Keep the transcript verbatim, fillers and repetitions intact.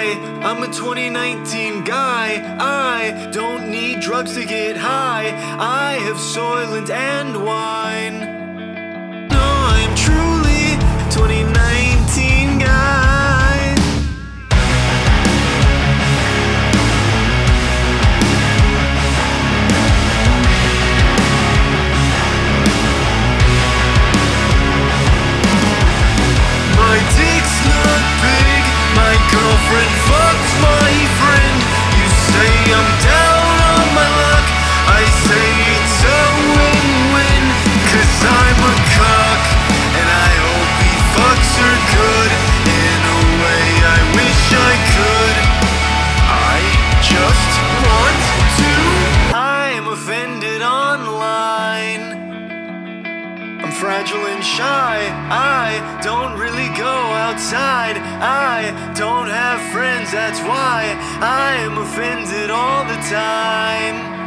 I, I'm a twenty nineteen guy. I don't need drugs to get high. I have Soylent and wine. No, I'm truly twenty nineteen guy. My dick's not big. My girlfriend fucks my friend. You say I'm down on my luck. I say it's a win-win. Cause I'm a cock, and I hope he fucks her good. In a way I wish I could. I just want to. I'm offended online. I'm fragile and shy. I don't really go outside. I don't have friends, that's why I am offended all the time.